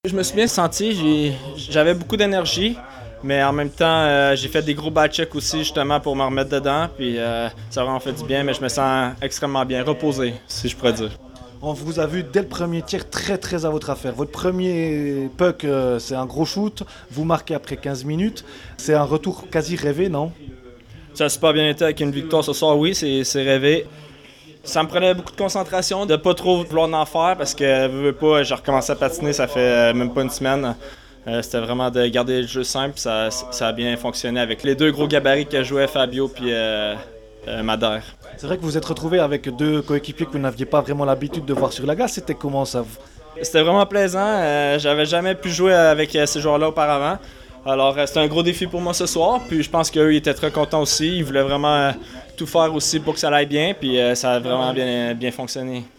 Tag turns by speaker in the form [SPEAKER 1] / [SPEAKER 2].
[SPEAKER 1] Je me suis bien senti, j'avais beaucoup d'énergie, mais en même temps, j'ai fait des gros ball checks aussi justement pour me remettre dedans, puis ça a vraiment fait du bien, mais je me sens extrêmement bien, reposé, si je pourrais dire.
[SPEAKER 2] On vous a vu dès le premier tir très à votre affaire. Votre premier puck, c'est un gros shoot. Vous marquez après 15 minutes. C'est un retour quasi rêvé, non?
[SPEAKER 1] Ça a super bien été avec une victoire ce soir, oui, c'est rêvé. Ça me prenait beaucoup de concentration, de pas trop vouloir en faire parce que, veux pas, j'ai recommencé à patiner, ça fait même pas une semaine. C'était vraiment de garder le jeu simple, ça a bien fonctionné avec les deux gros gabarits que jouaient Fabio puis Madère.
[SPEAKER 2] C'est vrai que vous vous êtes retrouvé avec deux coéquipiers que vous n'aviez pas vraiment l'habitude de voir sur la glace. C'était comment ça?
[SPEAKER 1] C'était vraiment plaisant, j'avais jamais pu jouer avec ces joueurs-là auparavant. Alors, c'était un gros défi pour moi ce soir, puis je pense qu'eux, ils étaient très contents aussi. Ils voulaient vraiment tout faire aussi pour que ça aille bien, puis ça a vraiment bien fonctionné.